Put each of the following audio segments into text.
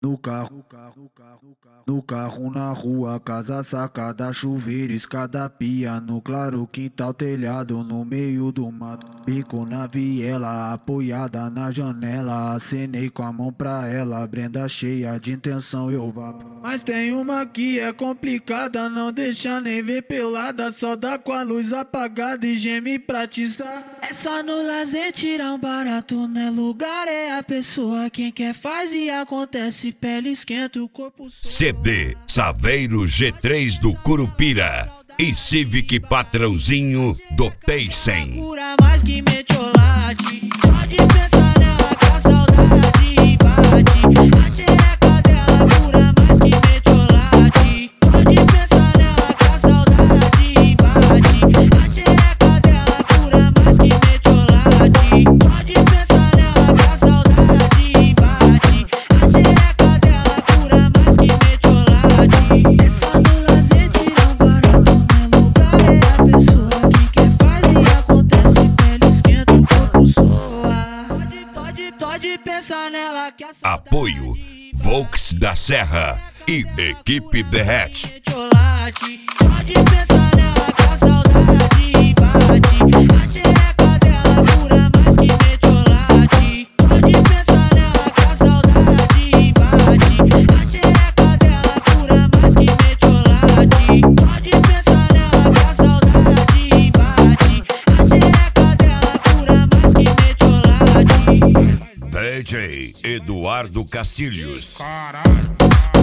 No carro, na rua, casa, sacada, chuveiro, escada, pia, no claro, quintal, telhado, no meio do mato. Bico na viela, apoiada na janela, acenei com a mão pra ela, Brenda cheia de intenção, eu vapo. Mas tem uma que é complicada, não deixa nem ver pelada, só dá com a luz apagada e geme pra tiçar. É só no lazer tirar um barato, não é lugar, é a pessoa. Quem quer faz e acontece, pele esquenta, o corpo soa. CD Saveiro G3 do Curupira e Civic Patrãozinho do Paysen. Cura mais que metiolate, pode pensar nela que a saudade bate. A xereca dela cura mais que metiolate, pode pensar nela que a saudade bate. A xereca dela cura mais que metiolate, pode pensar nela que a saudade bate. A xereca dela cura mais que metiolate. É só no lazer tirar um barato, no lugar é a pessoa. Quem quer faz e acontece, pele esquenta, o corpo soa. Pode pensar nela que a saudade Apoio Volks da Serra e Equipe Derrete. pode pensar nela que a saudade bate. A xereca dela cura mais que metiolate. Pode pensar nela que a saudade bate. A xereca dela cura mais que metiolate. Pode pensar nela que a saudade bate. A xereca dela cura mais que metiolate. DJ Eduardo Castilhos. Caralho.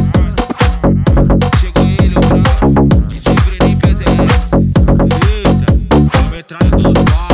Chegou ele, o branco, DJ Brenin PZS. Eita, a metralha dos bares.